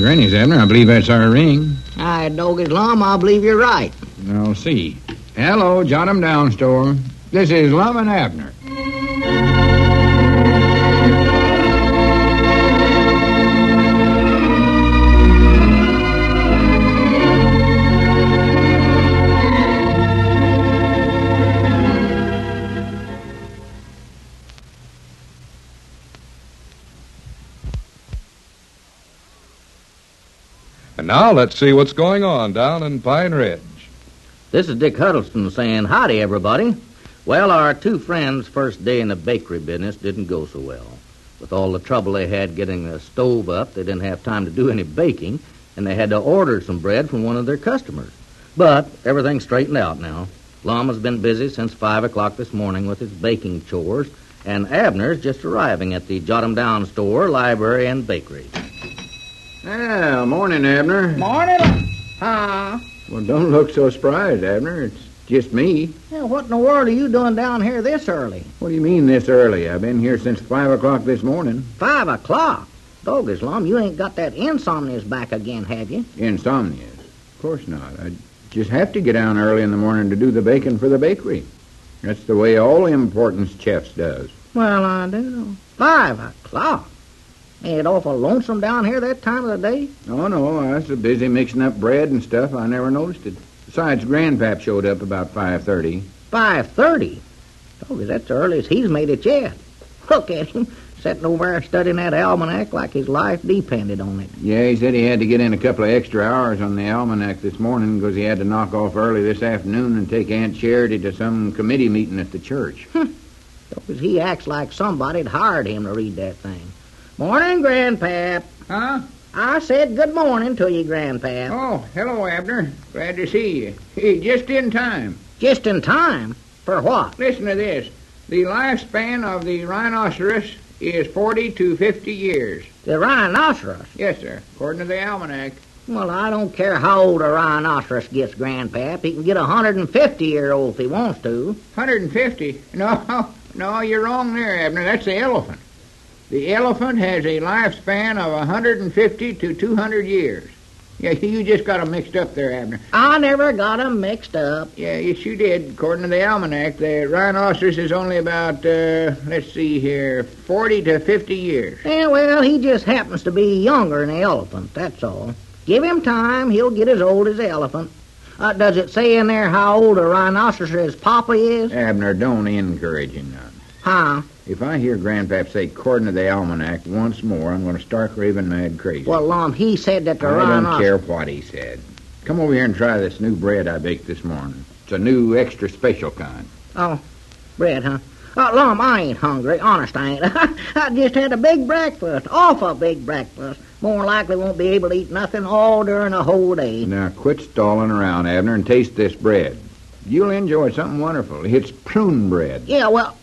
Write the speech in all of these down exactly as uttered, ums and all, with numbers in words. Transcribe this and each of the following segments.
Granny's, Abner. I believe that's our ring. I dog his lum, I believe you're right. I'll see. Hello, Jot 'em Down store. This is Lum and Abner. And now let's see what's going on down in Pine Ridge. This is Dick Huddleston saying howdy, everybody. Well, our two friends' first day in the bakery business didn't go so well. With all the trouble they had getting the stove up, they didn't have time to do any baking, and they had to order some bread from one of their customers. But everything's straightened out now. Lum has been busy since five o'clock this morning with his baking chores, and Abner's just arriving at the Jot 'em Down store, library, and bakery. Well, morning, Abner. Morning. Huh? Well, don't look so surprised, Abner. It's just me. Yeah, what in the world are you doing down here this early? What do you mean this early? I've been here since five o'clock this morning. Five o'clock? Dog Islam, you ain't got that insomnia's back again, have you? Insomnia? Of course not. I just have to get down early in the morning to do the baking for the bakery. That's the way all important chefs does. Well, I do. Five o'clock? Ain't it awful lonesome down here that time of the day? Oh, no, I was so busy mixing up bread and stuff, I never noticed it. Besides, Grandpap showed up about five thirty. five thirty? Oh, that's the earliest he's made it yet. Look at him, sitting over there studying that almanac like his life depended on it. Yeah, he said he had to get in a couple of extra hours on the almanac this morning because he had to knock off early this afternoon and take Aunt Charity to some committee meeting at the church. Because he acts like somebody'd hired him to read that thing. Morning, Grandpap. Huh? I said good morning to you, Grandpap. Oh, hello, Abner. Glad to see you. Hey, just in time. Just in time? For what? Listen to this. The lifespan of the rhinoceros is forty to fifty years. The rhinoceros? Yes, sir, according to the almanac. Well, I don't care how old a rhinoceros gets, Grandpap. He can get a one hundred fifty-year-old if he wants to. one hundred fifty? No, no, you're wrong there, Abner. That's the elephant. The elephant has a lifespan of one hundred fifty to two hundred years. Yeah, you just got them mixed up there, Abner. I never got 'em mixed up. Yeah, yes, you did. According to the almanac, the rhinoceros is only about, uh, let's see here, forty to fifty years. Yeah, well, he just happens to be younger than the elephant, that's all. Give him time, he'll get as old as the elephant. Uh, does it say in there how old a rhinoceros' papa is? Abner, don't encourage him none. Huh? If I hear Grandpap say according to the almanac once more, I'm going to start raving mad crazy. Well, um, he said that the I rhinoceros... don't care what he said. Come over here and try this new bread I baked this morning. It's a new extra special kind. Oh, bread, huh? Uh, Lum, I ain't hungry. Honest, I ain't. I just had a big breakfast. Awful big breakfast. More likely won't be able to eat nothing all during the whole day. Now, quit stalling around, Abner, and taste this bread. You'll enjoy something wonderful. It's prune bread. Yeah, well...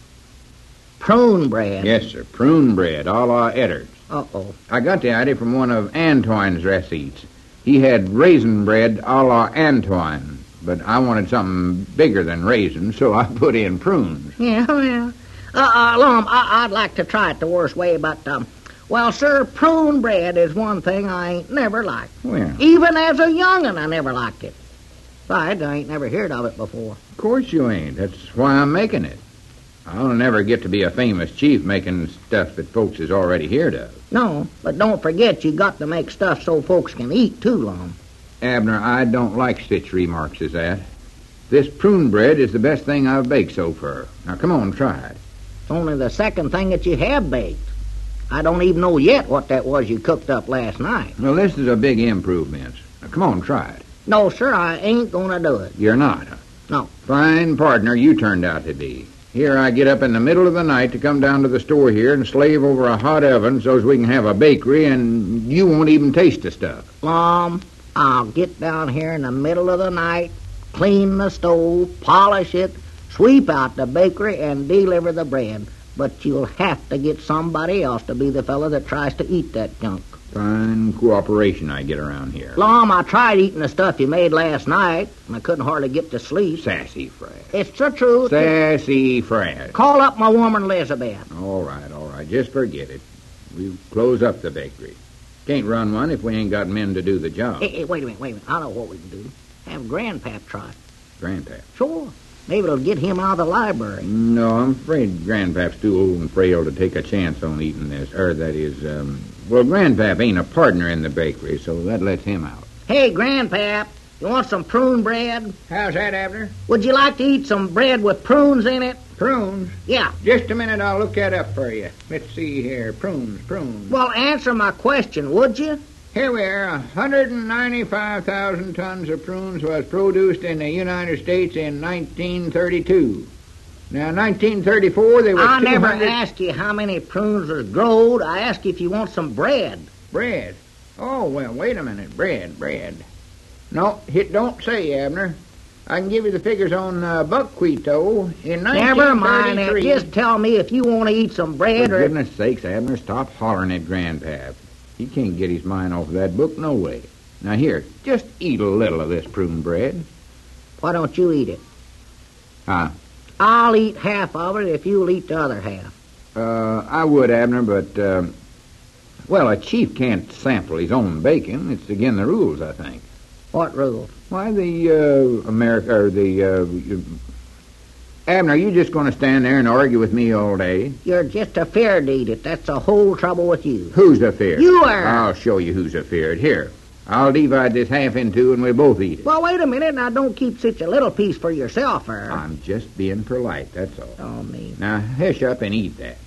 Prune bread? Yes, sir. Prune bread, a la Eddards. Uh-oh. I got the idea from one of Antoine's receipts. He had raisin bread a la Antoine, but I wanted something bigger than raisins, so I put in prunes. Yeah, well... Uh, uh, Lum, I- I'd like to try it the worst way, but, um... Well, sir, prune bread is one thing I ain't never liked. Well... Even as a young'un, I never liked it. Besides, I ain't never heard of it before. Of course you ain't. That's why I'm making it. I'll never get to be a famous chief making stuff that folks has already heard of. No, but don't forget you got to make stuff so folks can eat, too, Lum. Abner, I don't like such remarks as that. This prune bread is the best thing I've baked so far. Now, come on, try it. It's only the second thing that you have baked. I don't even know yet what that was you cooked up last night. Well, this is a big improvement. Now, come on, try it. No, sir, I ain't gonna do it. You're not, huh? No. Fine partner you turned out to be. Here I get up in the middle of the night to come down to the store here and slave over a hot oven so's we can have a bakery, and you won't even taste the stuff. Lum, I'll get down here in the middle of the night, clean the stove, polish it, sweep out the bakery, and deliver the bread. But you'll have to get somebody else to be the fellow that tries to eat that junk. Fine cooperation I get around here. Lum, I tried eating the stuff you made last night, and I couldn't hardly get to sleep. Sassafras. It's the truth. Sassafras. Call up my woman, Elizabeth. All right, all right. Just forget it. We'll close up the bakery. Can't run one if we ain't got men to do the job. Hey, hey, wait a minute, wait a minute. I know what we can do. Have Grandpap try it. Grandpap. Sure. Maybe it'll get him out of the library. No, I'm afraid Grandpap's too old and frail to take a chance on eating this. Or, that is, um... Well, Grandpap ain't a partner in the bakery, so that lets him out. Hey, Grandpap, you want some prune bread? How's that, Abner? Would you like to eat some bread with prunes in it? Prunes? Yeah. Just a minute, I'll look that up for you. Let's see here. Prunes, prunes. Well, answer my question, would you? Here we are. one hundred ninety-five thousand tons of prunes was produced in the United States in nineteen thirty-two. Now, nineteen thirty-four, they were I never two hundred... asked you how many prunes was growed. I asked you if you want some bread. Bread? Oh, well, wait a minute. Bread, bread. No, it don't say, Abner. I can give you the figures on uh, buckwheat, though. In Never mind that. nineteen thirty-three... Just tell me if you want to eat some bread For or... goodness sakes, Abner, stop hollering at Grandpap. He can't get his mind off of that book no way. Now, here, just eat a little of this prune bread. Why don't you eat it? Huh? I'll eat half of it if you'll eat the other half. Uh, I would, Abner, but, uh, well, a chief can't sample his own bacon. It's against the rules, I think. What rules? Why, the, uh, America, or the, uh, Abner, are you just going to stand there and argue with me all day? You're just afeard to eat it. That's the whole trouble with you. Who's afeard? You are. I'll show you who's afeard. Here, I'll divide this half in two and we'll both eat it. Well, wait a minute. Now, don't keep such a little piece for yourself, er. I'm just being polite, that's all. Oh, me. Now, hush up and eat that.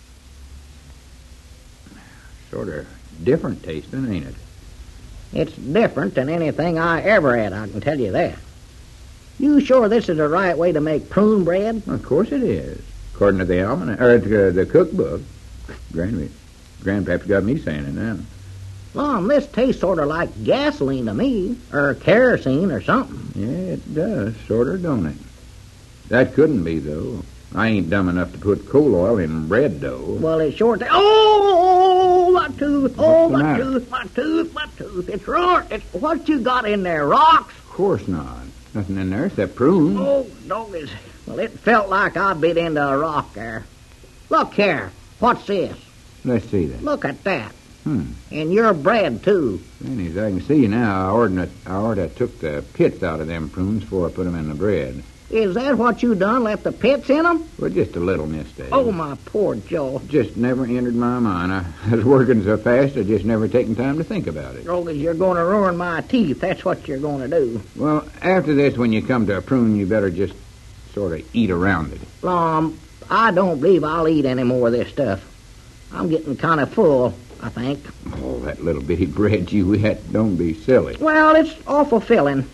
Sort of different tasting, ain't it? It's different than anything I ever had, I can tell you that. You sure this is the right way to make prune bread? Of course it is. According to the almanac, or to the cookbook. Grand, Grandpap's got me saying it now. Lum, this tastes sort of like gasoline to me, or kerosene or something. Yeah, it does, sort of, don't it? That couldn't be, though. I ain't dumb enough to put coal oil in bread dough. Well, it sure... Ta- oh, my tooth! Oh, What's the my matter? tooth! My tooth! My tooth! It's ruined! It's, what you got in there, rocks? Of course not. Nothing in there except prunes. Oh, doggies. Well, it felt like I bit into a rock there. Look here. What's this? Let's see that. Look at that. Hmm. And your bread, too. And as I can see now, I ordered I ordered took the pits out of them prunes before I put them in the bread. Is that what you done? Left the pits in them? Well, just a little mistake. Oh, my poor Joe. Just never entered my mind. I was working so fast, I just never taken time to think about it. Doggies, you're going to ruin my teeth. That's what you're going to do. Well, after this, when you come to a prune, you better just sort of eat around it. Um, I don't believe I'll eat any more of this stuff. I'm getting kind of full, I think. Oh, that little bitty bread you ate, don't be silly. Well, it's awful filling.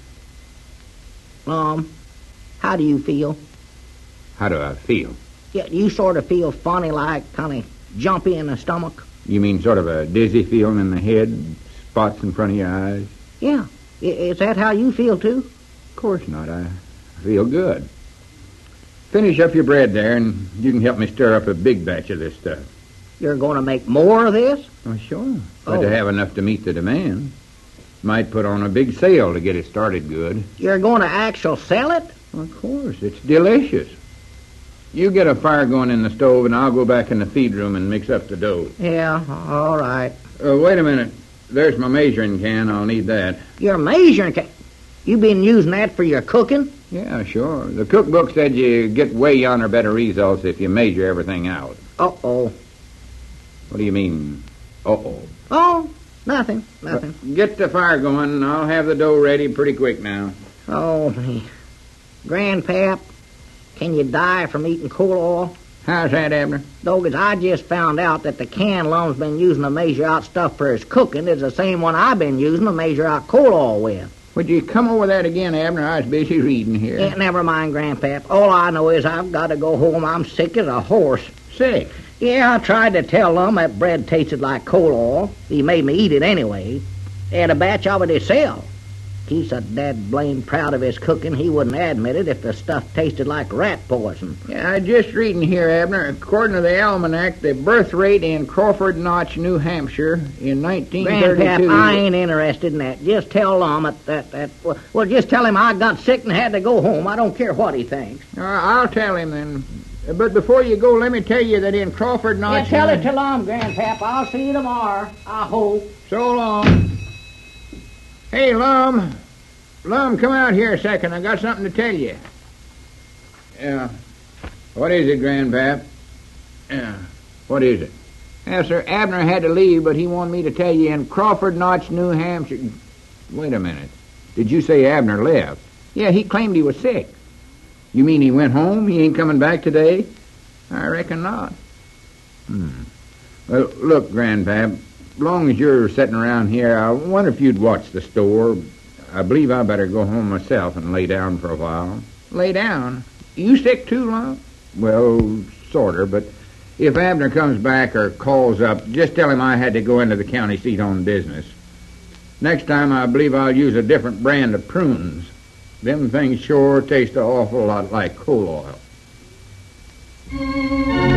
Um, how do you feel? How do I feel? Yeah, you sort of feel funny, like kind of jumpy in the stomach? You mean sort of a dizzy feeling in the head, spots in front of your eyes? Yeah. I- is that how you feel, too? Of course not. I feel good. Finish up your bread there, and you can help me stir up a big batch of this stuff. You're going to make more of this? Oh, sure. But Oh. to have enough to meet the demand. Might put on a big sale to get it started good. You're going to actually sell it? Of course, it's delicious. You get a fire going in the stove, and I'll go back in the feed room and mix up the dough. Yeah, all right. Uh, wait a minute. There's my measuring can. I'll need that. Your measuring ca- You been using that for your cooking? Yeah, sure. The cookbook said you get way yonder better results if you measure everything out. Uh-oh. What do you mean, uh-oh? Oh, nothing, nothing. Uh, get the fire going, and I'll have the dough ready pretty quick now. Oh, me. Grandpap, can you die from eating coal oil? How's that, Abner? Doggies, I just found out that the can Lum's been using to measure out stuff for his cooking is the same one I've been using to measure out coal oil with. Would you come over that again, Abner? I was busy reading here. Yeah, never mind, Grandpap. All I know is I've got to go home. I'm sick as a horse. Sick? Yeah, I tried to tell Lum that bread tasted like coal oil. He made me eat it anyway. He had a batch of it himself. He's so dad blame proud of his cooking, he wouldn't admit it if the stuff tasted like rat poison. Yeah, I just reading here, Abner. According to the almanac, the birth rate in Crawford Notch, New Hampshire, in nineteen thirty-two... Grandpap, I ain't interested in that. Just tell Lum that, that, that... Well, just tell him I got sick and had to go home. I don't care what he thinks. Uh, I'll tell him then. But before you go, let me tell you that in Crawford Yeah, Notch... tell it to Lum, Grandpap. I'll see you tomorrow, I hope. So long. Hey, Lum. Lum, come out here a second. I got something to tell you. Yeah. What is it, Grandpap? Yeah. What is it? Yeah, sir, Abner had to leave, but he wanted me to tell you in Crawford Notch, New Hampshire... Wait a minute. Did you say Abner left? Yeah, he claimed he was sick. You mean he went home? He ain't coming back today? I reckon not. Hmm. Well, look, Grandpap, as long as you're sitting around here, I wonder if you'd watch the store. I believe I better go home myself and lay down for a while. Lay down? You sick too, Lum? Well, sorter, but if Abner comes back or calls up, just tell him I had to go into the county seat on business. Next time, I believe I'll use a different brand of prunes. Them things sure taste an awful lot like coal oil.